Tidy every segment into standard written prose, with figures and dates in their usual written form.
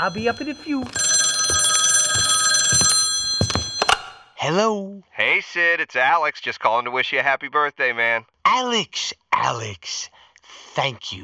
I'll be up in a few. Hello? Hey, Sid, it's Alex. Just calling to wish you a happy birthday, man. Alex. Thank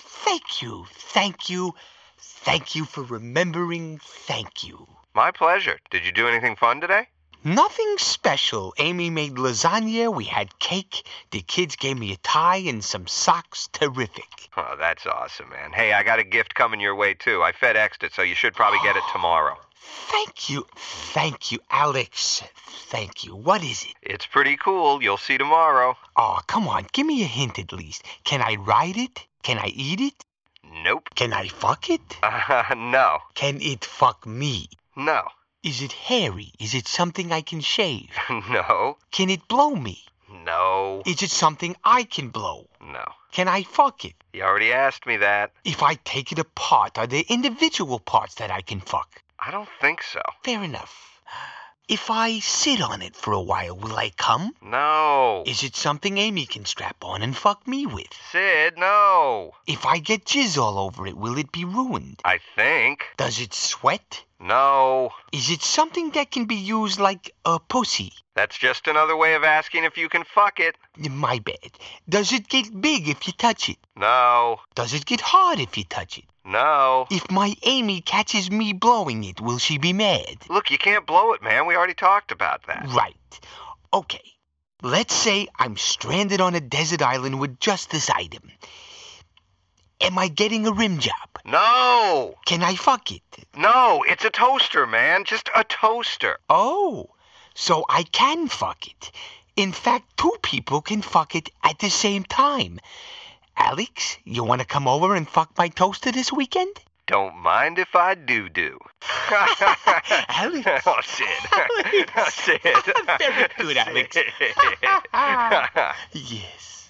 you for remembering. Thank you. My pleasure. Did you do anything fun today? Nothing special. Amy made lasagna, we had cake, the kids gave me a tie and some socks. Terrific. Oh, that's awesome, man. Hey, I got a gift coming your way, too. I FedExed it, so you should probably get it tomorrow. Thank you, Alex. Thank you. What is it? It's pretty cool. You'll see tomorrow. Oh, come on, give me a hint at least. Can I ride it? Can I eat it? Nope. Can I fuck it? No. Can it fuck me? No. Is it hairy? Is it something I can shave? No. Can it blow me? No. Is it something I can blow? No. Can I fuck it? You already asked me that. If I take it apart, are there individual parts that I can fuck? I don't think so. Fair enough. If I sit on it for a while, will I come? No. Is it something Amy can strap on and fuck me with? Sid, no. If I get jizz all over it, will it be ruined? I think. Does it sweat? No. Is it something that can be used like a pussy? That's just another way of asking if you can fuck it. My bad. Does it get big if you touch it? No. Does it get hard if you touch it? No. If my Amy catches me blowing it, will she be mad? Look, you can't blow it, man. We already talked about that. Right. Okay. Let's say I'm stranded on a desert island with just this item. Am I getting a rim job? No. Can I fuck it? No, it's a toaster, man. Just a toaster. Oh, so I can fuck it. In fact, two people can fuck it at the same time. Alex, you want to come over and fuck my toaster this weekend? Don't mind if I do. Alex. Oh, Sid. Oh, Sid. Very good, Alex. Yes.